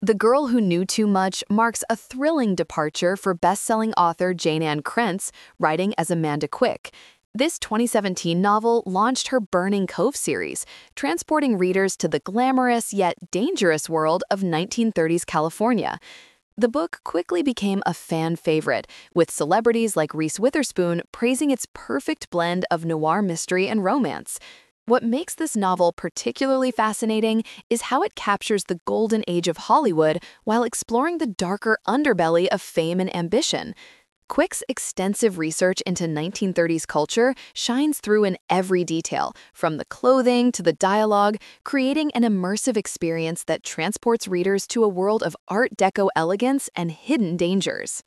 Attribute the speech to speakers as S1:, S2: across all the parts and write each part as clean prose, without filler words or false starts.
S1: The Girl Who Knew Too Much marks a thrilling departure for best-selling author Jayne Ann Krentz, writing as Amanda Quick. This 2017 novel launched her Burning Cove series, transporting readers to the glamorous yet dangerous world of 1930s California. The book quickly became a fan favorite, with celebrities like Reese Witherspoon praising its perfect blend of noir mystery and romance. What makes this novel particularly fascinating is how it captures the golden age of Hollywood while exploring the darker underbelly of fame and ambition. Quick's extensive research into 1930s culture shines through in every detail, from the clothing to the dialogue, creating an immersive experience that transports readers to a world of Art Deco elegance and hidden dangers.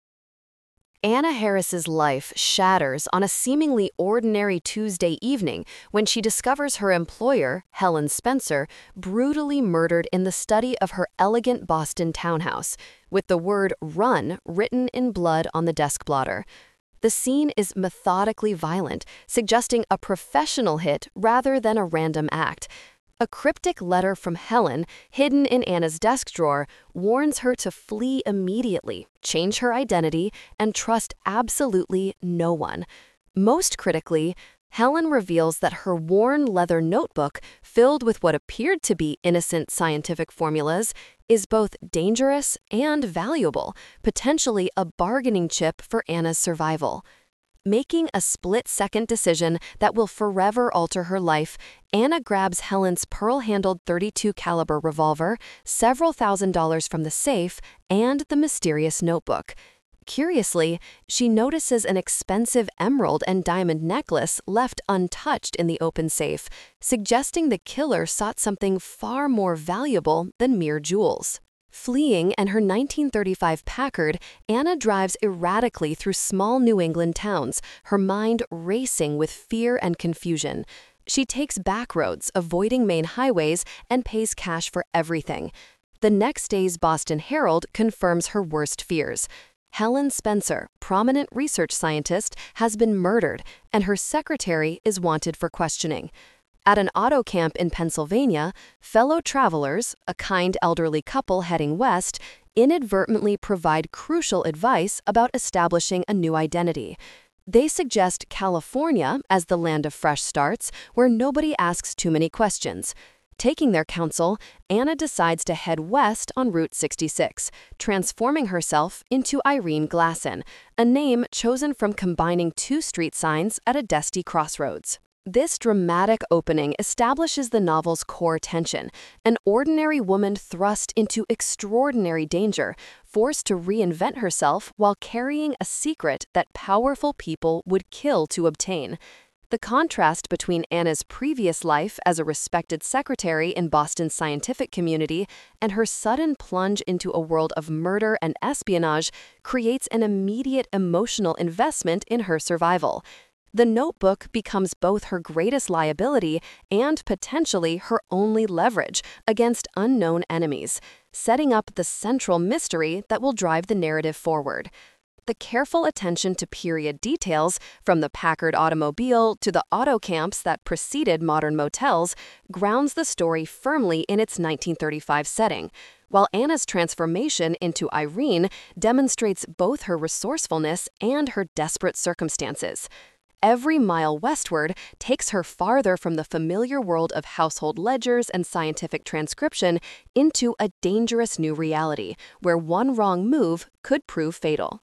S1: Anna Harris's life shatters on a seemingly ordinary Tuesday evening when she discovers her employer, Helen Spencer, brutally murdered in the study of her elegant Boston townhouse, with the word "run" written in blood on the desk blotter. The scene is methodically violent, suggesting a professional hit rather than a random act. A cryptic letter from Helen, hidden in Anna's desk drawer, warns her to flee immediately, change her identity, and trust absolutely no one. Most critically, Helen reveals that her worn leather notebook, filled with what appeared to be innocent scientific formulas, is both dangerous and valuable, potentially a bargaining chip for Anna's survival. Making a split-second decision that will forever alter her life, Anna grabs Helen's pearl-handled .32 caliber revolver, several $1,000s from the safe, and the mysterious notebook. Curiously, she notices an expensive emerald and diamond necklace left untouched in the open safe, suggesting the killer sought something far more valuable than mere jewels. Fleeing and her 1935 Packard, Anna drives erratically through small New England towns, her mind racing with fear and confusion. She takes back roads, avoiding main highways, and pays cash for everything. The next day's Boston Herald confirms her worst fears. Helen Spencer, prominent research scientist, has been murdered, and her secretary is wanted for questioning. At an auto camp in Pennsylvania, fellow travelers, a kind elderly couple heading west, inadvertently provide crucial advice about establishing a new identity. They suggest California as the land of fresh starts, where nobody asks too many questions. Taking their counsel, Anna decides to head west on Route 66, transforming herself into Irene Glasson, a name chosen from combining two street signs at a dusty crossroads. This dramatic opening establishes the novel's core tension: an ordinary woman thrust into extraordinary danger, forced to reinvent herself while carrying a secret that powerful people would kill to obtain. The contrast between Anna's previous life as a respected secretary in Boston's scientific community and her sudden plunge into a world of murder and espionage creates an immediate emotional investment in her survival. The notebook becomes both her greatest liability and potentially her only leverage against unknown enemies, setting up the central mystery that will drive the narrative forward. The careful attention to period details, from the Packard automobile to the auto camps that preceded modern motels, grounds the story firmly in its 1935 setting, while Anna's transformation into Irene demonstrates both her resourcefulness and her desperate circumstances. Every mile westward takes her farther from the familiar world of household ledgers and scientific transcription into a dangerous new reality, where one wrong move could prove fatal.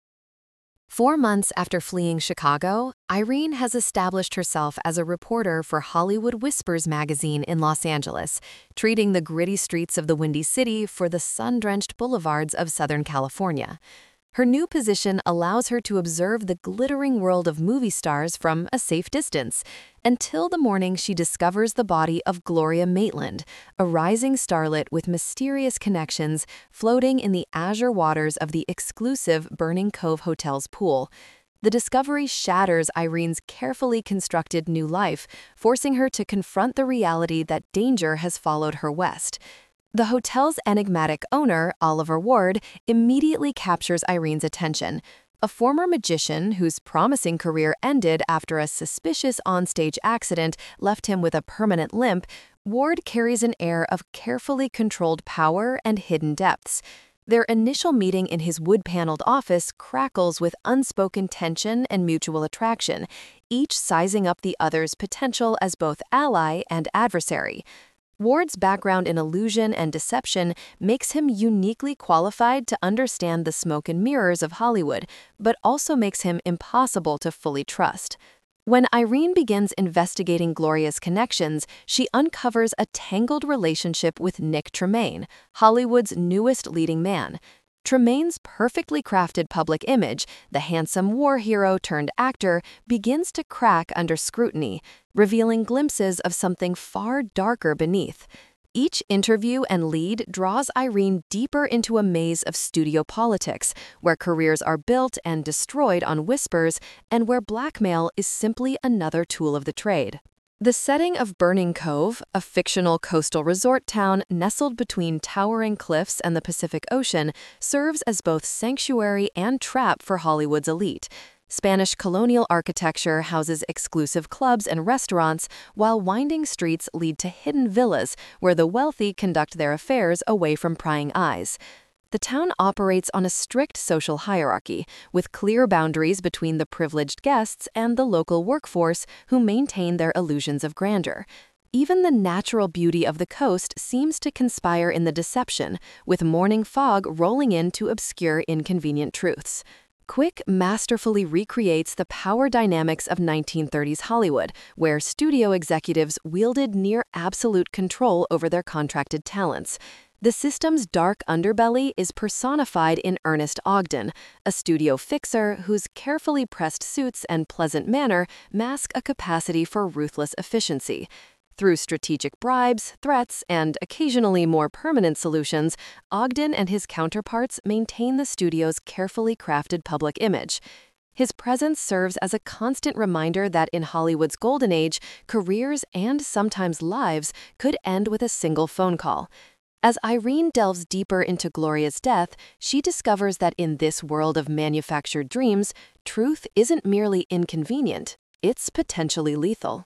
S1: 4 months after fleeing Chicago, Irene has established herself as a reporter for Hollywood Whispers magazine in Los Angeles, treating the gritty streets of the Windy City for the sun-drenched boulevards of Southern California. Her new position allows her to observe the glittering world of movie stars from a safe distance, until the morning she discovers the body of Gloria Maitland, a rising starlet with mysterious connections floating in the azure waters of the exclusive Burning Cove Hotel's pool. The discovery shatters Irene's carefully constructed new life, forcing her to confront the reality that danger has followed her west. The hotel's enigmatic owner, Oliver Ward, immediately captures Irene's attention. A former magician whose promising career ended after a suspicious onstage accident left him with a permanent limp, Ward carries an air of carefully controlled power and hidden depths. Their initial meeting in his wood-paneled office crackles with unspoken tension and mutual attraction, each sizing up the other's potential as both ally and adversary. Ward's background in illusion and deception makes him uniquely qualified to understand the smoke and mirrors of Hollywood, but also makes him impossible to fully trust. When Irene begins investigating Gloria's connections, she uncovers a tangled relationship with Nick Tremaine, Hollywood's newest leading man. Tremaine's perfectly crafted public image, the handsome war hero turned actor, begins to crack under scrutiny, revealing glimpses of something far darker beneath. Each interview and lead draws Irene deeper into a maze of studio politics, where careers are built and destroyed on whispers, and where blackmail is simply another tool of the trade. The setting of Burning Cove, a fictional coastal resort town nestled between towering cliffs and the Pacific Ocean, serves as both sanctuary and trap for Hollywood's elite. Spanish colonial architecture houses exclusive clubs and restaurants, while winding streets lead to hidden villas where the wealthy conduct their affairs away from prying eyes. The town operates on a strict social hierarchy, with clear boundaries between the privileged guests and the local workforce who maintain their illusions of grandeur. Even the natural beauty of the coast seems to conspire in the deception, with morning fog rolling in to obscure inconvenient truths. Quick masterfully recreates the power dynamics of 1930s Hollywood, where studio executives wielded near-absolute control over their contracted talents. The system's dark underbelly is personified in Ernest Ogden, a studio fixer whose carefully pressed suits and pleasant manner mask a capacity for ruthless efficiency. Through strategic bribes, threats, and occasionally more permanent solutions, Ogden and his counterparts maintain the studio's carefully crafted public image. His presence serves as a constant reminder that in Hollywood's golden age, careers and sometimes lives could end with a single phone call. As Irene delves deeper into Gloria's death, she discovers that in this world of manufactured dreams, truth isn't merely inconvenient, it's potentially lethal.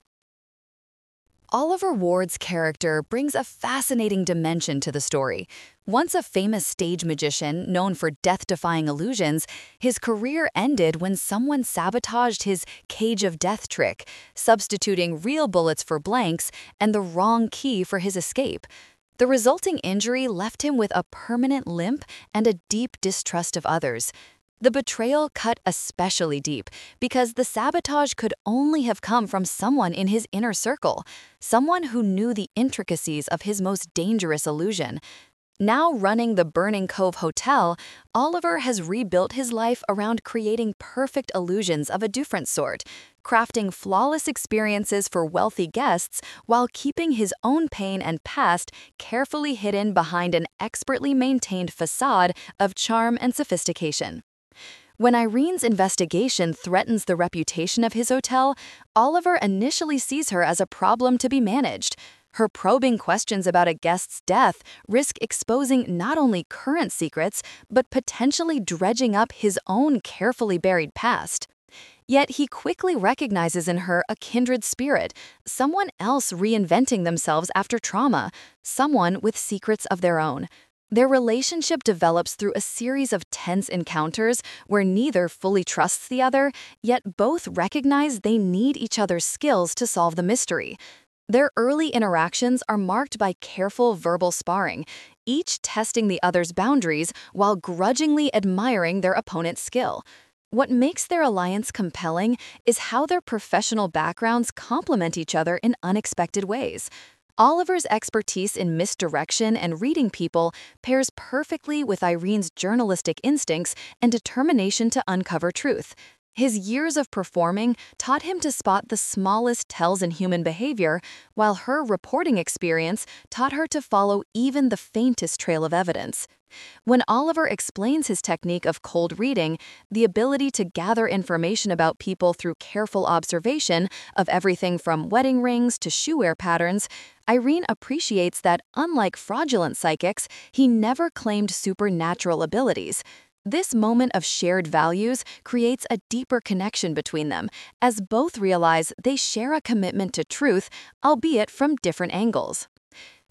S1: Oliver Ward's character brings a fascinating dimension to the story. Once a famous stage magician known for death-defying illusions, his career ended when someone sabotaged his cage of death trick, substituting real bullets for blanks and the wrong key for his escape. The resulting injury left him with a permanent limp and a deep distrust of others. The betrayal cut especially deep because the sabotage could only have come from someone in his inner circle, someone who knew the intricacies of his most dangerous illusion. Now running the Burning Cove Hotel, Oliver has rebuilt his life around creating perfect illusions of a different sort, crafting flawless experiences for wealthy guests while keeping his own pain and past carefully hidden behind an expertly maintained facade of charm and sophistication. When Irene's investigation threatens the reputation of his hotel, Oliver initially sees her as a problem to be managed. Her probing questions about a guest's death risk exposing not only current secrets, but potentially dredging up his own carefully buried past. Yet he quickly recognizes in her a kindred spirit, someone else reinventing themselves after trauma, someone with secrets of their own. Their relationship develops through a series of tense encounters where neither fully trusts the other, yet both recognize they need each other's skills to solve the mystery. Their early interactions are marked by careful verbal sparring, each testing the other's boundaries while grudgingly admiring their opponent's skill. What makes their alliance compelling is how their professional backgrounds complement each other in unexpected ways. Oliver's expertise in misdirection and reading people pairs perfectly with Irene's journalistic instincts and determination to uncover truth. His years of performing taught him to spot the smallest tells in human behavior, while her reporting experience taught her to follow even the faintest trail of evidence. When Oliver explains his technique of cold reading, the ability to gather information about people through careful observation of everything from wedding rings to shoe wear patterns, Irene appreciates that, unlike fraudulent psychics, he never claimed supernatural abilities. This moment of shared values creates a deeper connection between them, as both realize they share a commitment to truth, albeit from different angles.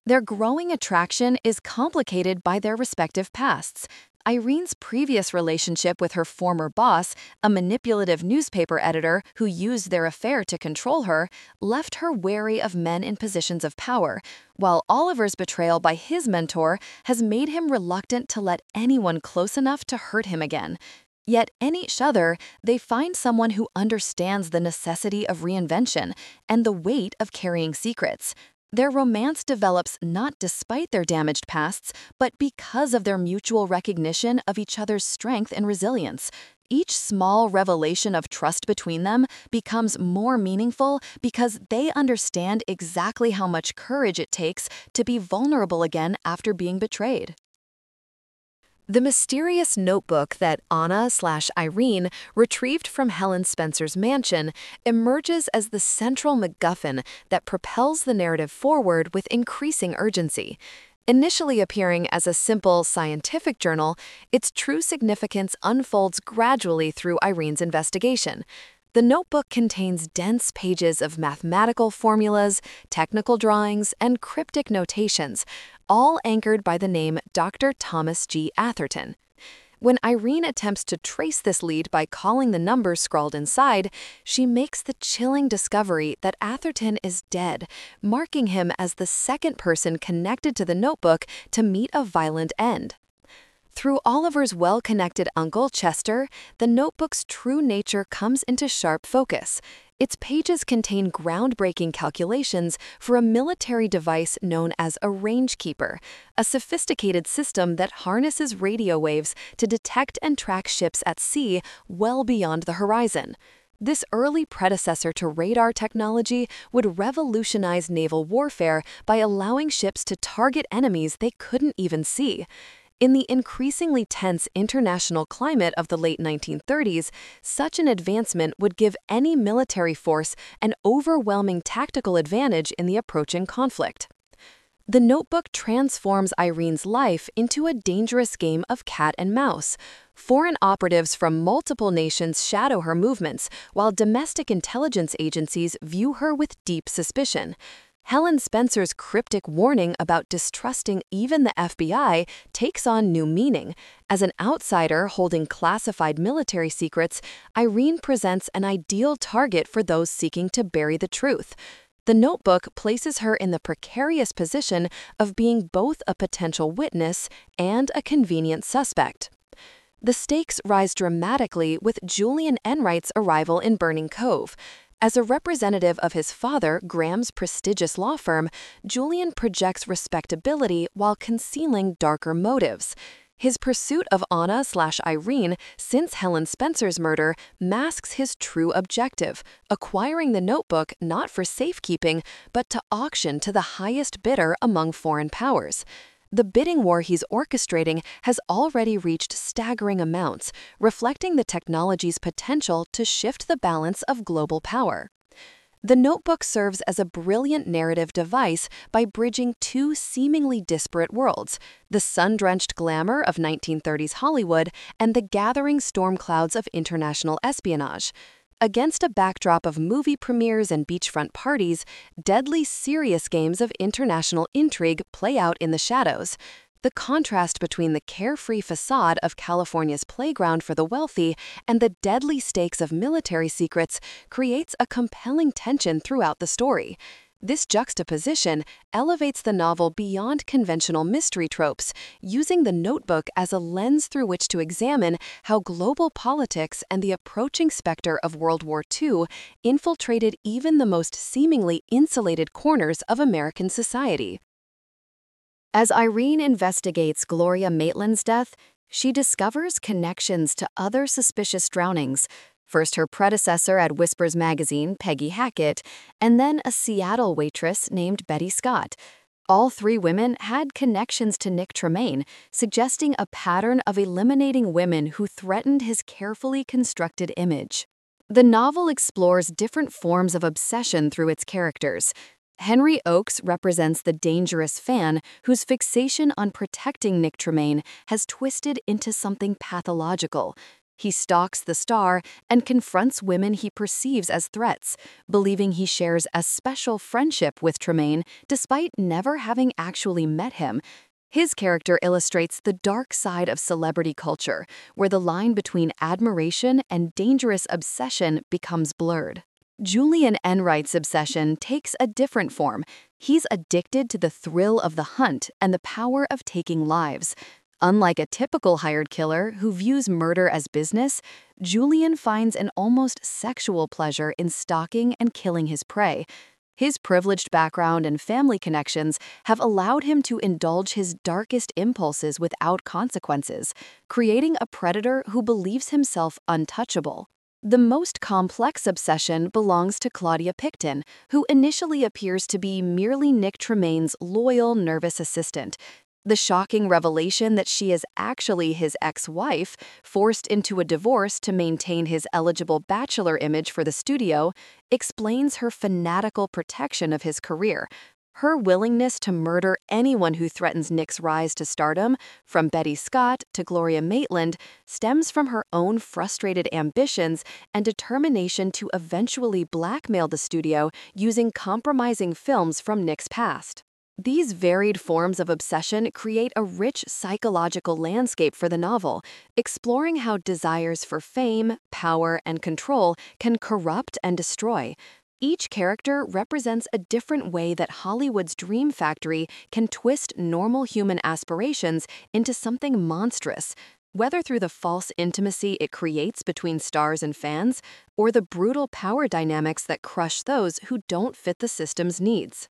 S1: Their growing attraction is complicated by their respective pasts. Irene's previous relationship with her former boss, a manipulative newspaper editor who used their affair to control her, left her wary of men in positions of power, while Oliver's betrayal by his mentor has made him reluctant to let anyone close enough to hurt him again. Yet in each other, they find someone who understands the necessity of reinvention and the weight of carrying secrets. Their romance develops not despite their damaged pasts, but because of their mutual recognition of each other's strength and resilience. Each small revelation of trust between them becomes more meaningful because they understand exactly how much courage it takes to be vulnerable again after being betrayed. The mysterious notebook that Anna/Irene retrieved from Helen Spencer's mansion emerges as the central MacGuffin that propels the narrative forward with increasing urgency. Initially appearing as a simple scientific journal, its true significance unfolds gradually through Irene's investigation. The notebook contains dense pages of mathematical formulas, technical drawings, and cryptic notations, all anchored by the name Dr. Thomas G. Atherton. When Irene attempts to trace this lead by calling the numbers scrawled inside, she makes the chilling discovery that Atherton is dead, marking him as the second person connected to the notebook to meet a violent end. Through Oliver's well-connected uncle, Chester, the notebook's true nature comes into sharp focus. Its pages contain groundbreaking calculations for a military device known as a rangekeeper, a sophisticated system that harnesses radio waves to detect and track ships at sea well beyond the horizon. This early predecessor to radar technology would revolutionize naval warfare by allowing ships to target enemies they couldn't even see. In the increasingly tense international climate of the late 1930s, such an advancement would give any military force an overwhelming tactical advantage in the approaching conflict. The notebook transforms Irene's life into a dangerous game of cat and mouse. Foreign operatives from multiple nations shadow her movements, while domestic intelligence agencies view her with deep suspicion. Helen Spencer's cryptic warning about distrusting even the FBI takes on new meaning. As an outsider holding classified military secrets, Irene presents an ideal target for those seeking to bury the truth. The notebook places her in the precarious position of being both a potential witness and a convenient suspect. The stakes rise dramatically with Julian Enright's arrival in Burning Cove. As a representative of his father, Graham's prestigious law firm, Julian projects respectability while concealing darker motives. His pursuit of Anna/Irene since Helen Spencer's murder masks his true objective, acquiring the notebook not for safekeeping, but to auction to the highest bidder among foreign powers. The bidding war he's orchestrating has already reached staggering amounts, reflecting the technology's potential to shift the balance of global power. The notebook serves as a brilliant narrative device by bridging two seemingly disparate worlds, the sun-drenched glamour of 1930s Hollywood and the gathering storm clouds of international espionage. Against a backdrop of movie premieres and beachfront parties, deadly serious games of international intrigue play out in the shadows. The contrast between the carefree facade of California's playground for the wealthy and the deadly stakes of military secrets creates a compelling tension throughout the story. This juxtaposition elevates the novel beyond conventional mystery tropes, using the notebook as a lens through which to examine how global politics and the approaching specter of World War II infiltrated even the most seemingly insulated corners of American society. As Irene investigates Gloria Maitland's death, she discovers connections to other suspicious drownings. First her predecessor at Whispers magazine, Peggy Hackett, and then a Seattle waitress named Betty Scott. All three women had connections to Nick Tremaine, suggesting a pattern of eliminating women who threatened his carefully constructed image. The novel explores different forms of obsession through its characters. Henry Oakes represents the dangerous fan whose fixation on protecting Nick Tremaine has twisted into something pathological. He stalks the star and confronts women he perceives as threats, believing he shares a special friendship with Tremaine despite never having actually met him. His character illustrates the dark side of celebrity culture, where the line between admiration and dangerous obsession becomes blurred. Julian Enright's obsession takes a different form. He's addicted to the thrill of the hunt and the power of taking lives. Unlike a typical hired killer who views murder as business, Julian finds an almost sexual pleasure in stalking and killing his prey. His privileged background and family connections have allowed him to indulge his darkest impulses without consequences, creating a predator who believes himself untouchable. The most complex obsession belongs to Claudia Picton, who initially appears to be merely Nick Tremaine's loyal, nervous assistant. The shocking revelation that she is actually his ex-wife, forced into a divorce to maintain his eligible bachelor image for the studio, explains her fanatical protection of his career. Her willingness to murder anyone who threatens Nick's rise to stardom, from Betty Scott to Gloria Maitland, stems from her own frustrated ambitions and determination to eventually blackmail the studio using compromising films from Nick's past. These varied forms of obsession create a rich psychological landscape for the novel, exploring how desires for fame, power, and control can corrupt and destroy. Each character represents a different way that Hollywood's dream factory can twist normal human aspirations into something monstrous, whether through the false intimacy it creates between stars and fans, or the brutal power dynamics that crush those who don't fit the system's needs.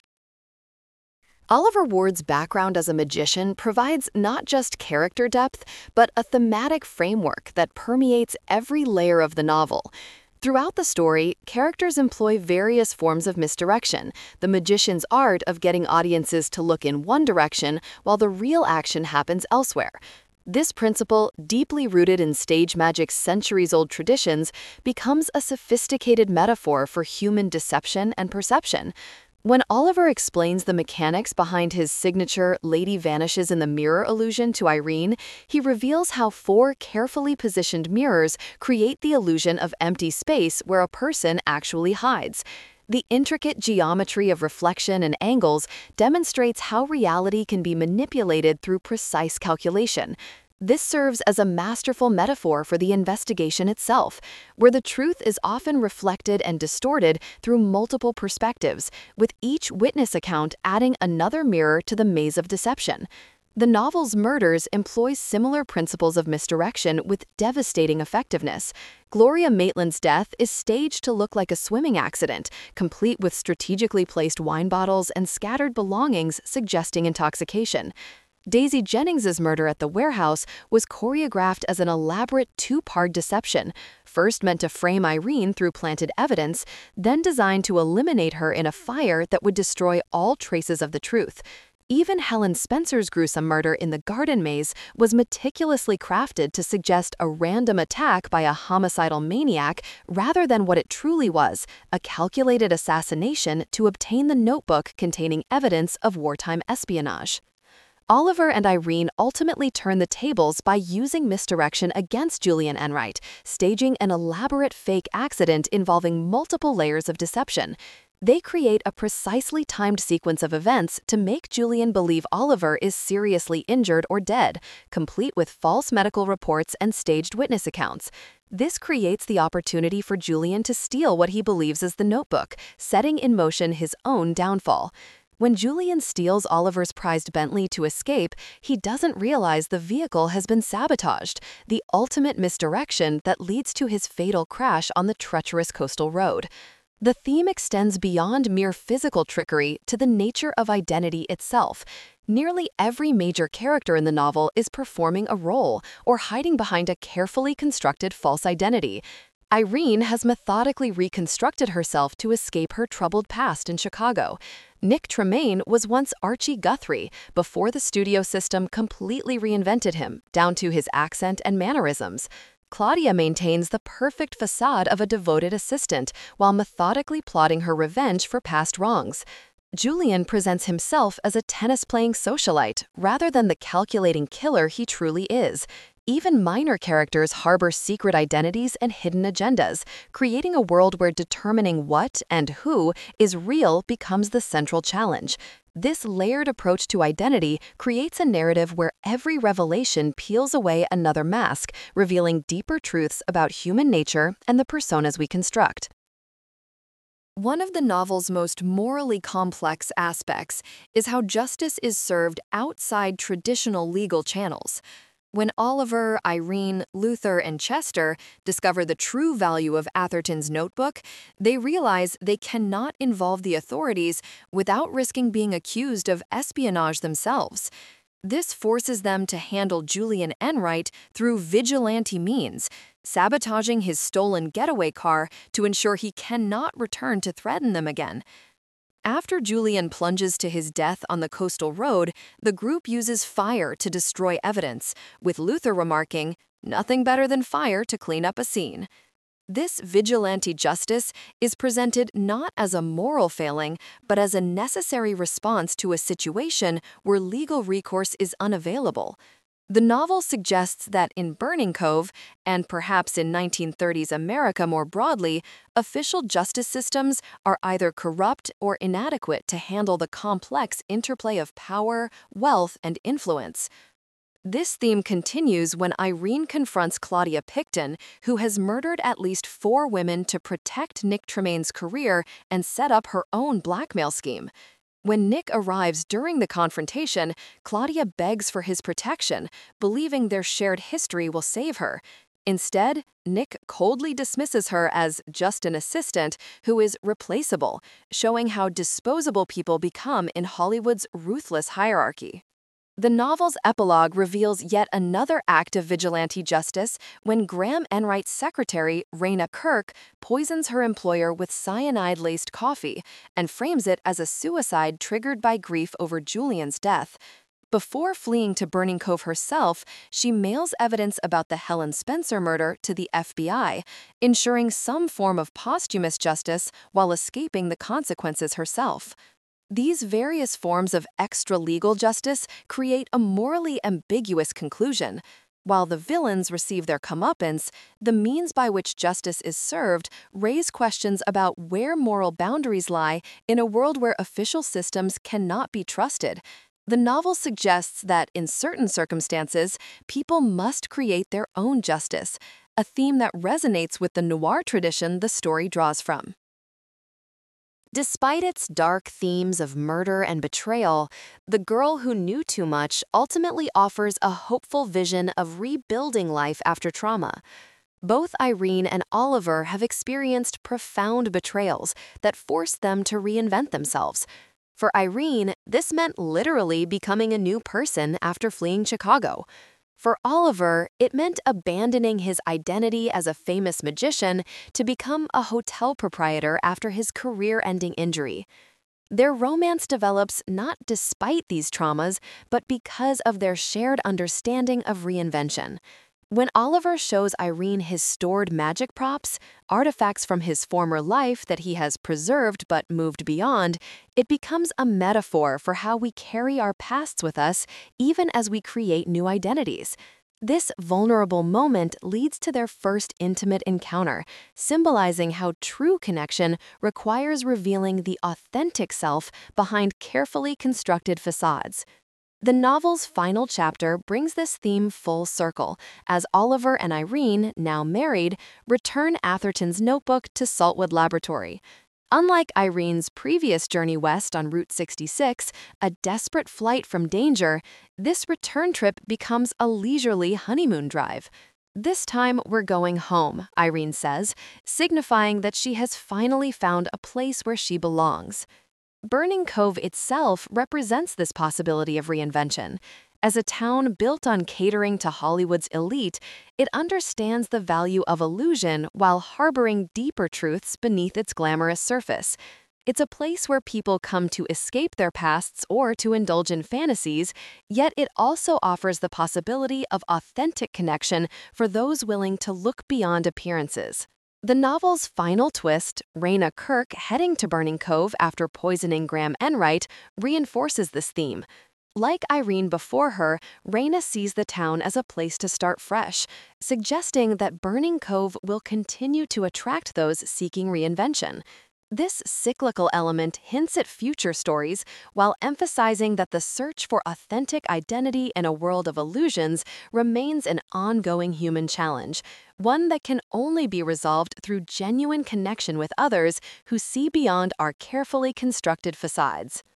S1: Oliver Ward's background as a magician provides not just character depth, but a thematic framework that permeates every layer of the novel. Throughout the story, characters employ various forms of misdirection, the magician's art of getting audiences to look in one direction while the real action happens elsewhere. This principle, deeply rooted in stage magic's centuries-old traditions, becomes a sophisticated metaphor for human deception and perception. When Oliver explains the mechanics behind his signature "lady vanishes in the mirror" illusion to Irene, he reveals how 4 carefully positioned mirrors create the illusion of empty space where a person actually hides. The intricate geometry of reflection and angles demonstrates how reality can be manipulated through precise calculation. This serves as a masterful metaphor for the investigation itself, where the truth is often reflected and distorted through multiple perspectives, with each witness account adding another mirror to the maze of deception. The novel's murders employ similar principles of misdirection with devastating effectiveness. Gloria Maitland's death is staged to look like a swimming accident, complete with strategically placed wine bottles and scattered belongings suggesting intoxication. Daisy Jennings's murder at the warehouse was choreographed as an elaborate 2-part deception, first meant to frame Irene through planted evidence, then designed to eliminate her in a fire that would destroy all traces of the truth. Even Helen Spencer's gruesome murder in the garden maze was meticulously crafted to suggest a random attack by a homicidal maniac rather than what it truly was, a calculated assassination to obtain the notebook containing evidence of wartime espionage. Oliver and Irene ultimately turn the tables by using misdirection against Julian Enright, staging an elaborate fake accident involving multiple layers of deception. They create a precisely timed sequence of events to make Julian believe Oliver is seriously injured or dead, complete with false medical reports and staged witness accounts. This creates the opportunity for Julian to steal what he believes is the notebook, setting in motion his own downfall. When Julian steals Oliver's prized Bentley to escape, he doesn't realize the vehicle has been sabotaged, the ultimate misdirection that leads to his fatal crash on the treacherous coastal road. The theme extends beyond mere physical trickery to the nature of identity itself. Nearly every major character in the novel is performing a role or hiding behind a carefully constructed false identity. Irene has methodically reconstructed herself to escape her troubled past in Chicago. Nick Tremaine was once Archie Guthrie before the studio system completely reinvented him, down to his accent and mannerisms. Claudia maintains the perfect facade of a devoted assistant while methodically plotting her revenge for past wrongs. Julian presents himself as a tennis-playing socialite rather than the calculating killer he truly is. Even minor characters harbor secret identities and hidden agendas, creating a world where determining what and who is real becomes the central challenge. This layered approach to identity creates a narrative where every revelation peels away another mask, revealing deeper truths about human nature and the personas we construct. One of the novel's most morally complex aspects is how justice is served outside traditional legal channels. When Oliver, Irene, Luther, and Chester discover the true value of Atherton's notebook, they realize they cannot involve the authorities without risking being accused of espionage themselves. This forces them to handle Julian Enright through vigilante means, sabotaging his stolen getaway car to ensure he cannot return to threaten them again. After Julian plunges to his death on the coastal road, the group uses fire to destroy evidence, with Luther remarking, "Nothing better than fire to clean up a scene." This vigilante justice is presented not as a moral failing, but as a necessary response to a situation where legal recourse is unavailable. The novel suggests that in Burning Cove, and perhaps in 1930s America more broadly, official justice systems are either corrupt or inadequate to handle the complex interplay of power, wealth, and influence. This theme continues when Irene confronts Claudia Picton, who has murdered at least 4 women to protect Nick Tremaine's career and set up her own blackmail scheme. When Nick arrives during the confrontation, Claudia begs for his protection, believing their shared history will save her. Instead, Nick coldly dismisses her as just an assistant who is replaceable, showing how disposable people become in Hollywood's ruthless hierarchy. The novel's epilogue reveals yet another act of vigilante justice when Graham Enright's secretary, Raina Kirk, poisons her employer with cyanide-laced coffee and frames it as a suicide triggered by grief over Julian's death. Before fleeing to Burning Cove herself, she mails evidence about the Helen Spencer murder to the FBI, ensuring some form of posthumous justice while escaping the consequences herself. These various forms of extra-legal justice create a morally ambiguous conclusion. While the villains receive their comeuppance, the means by which justice is served raise questions about where moral boundaries lie in a world where official systems cannot be trusted. The novel suggests that, in certain circumstances, people must create their own justice, a theme that resonates with the noir tradition the story draws from. Despite its dark themes of murder and betrayal, The Girl Who Knew Too Much ultimately offers a hopeful vision of rebuilding life after trauma. Both Irene and Oliver have experienced profound betrayals that forced them to reinvent themselves. For Irene, this meant literally becoming a new person after fleeing Chicago. For Oliver, it meant abandoning his identity as a famous magician to become a hotel proprietor after his career-ending injury. Their romance develops not despite these traumas, but because of their shared understanding of reinvention. When Oliver shows Irene his stored magic props, artifacts from his former life that he has preserved but moved beyond, it becomes a metaphor for how we carry our pasts with us even as we create new identities. This vulnerable moment leads to their first intimate encounter, symbolizing how true connection requires revealing the authentic self behind carefully constructed facades. The novel's final chapter brings this theme full circle, as Oliver and Irene, now married, return Atherton's notebook to Saltwood Laboratory. Unlike Irene's previous journey west on Route 66, a desperate flight from danger, this return trip becomes a leisurely honeymoon drive. "This time we're going home," Irene says, signifying that she has finally found a place where she belongs. Burning Cove itself represents this possibility of reinvention. As a town built on catering to Hollywood's elite, it understands the value of illusion while harboring deeper truths beneath its glamorous surface. It's a place where people come to escape their pasts or to indulge in fantasies, yet it also offers the possibility of authentic connection for those willing to look beyond appearances. The novel's final twist, Raina Kirk heading to Burning Cove after poisoning Graham Enright, reinforces this theme. Like Irene before her, Raina sees the town as a place to start fresh, suggesting that Burning Cove will continue to attract those seeking reinvention. This cyclical element hints at future stories while emphasizing that the search for authentic identity in a world of illusions remains an ongoing human challenge, one that can only be resolved through genuine connection with others who see beyond our carefully constructed facades.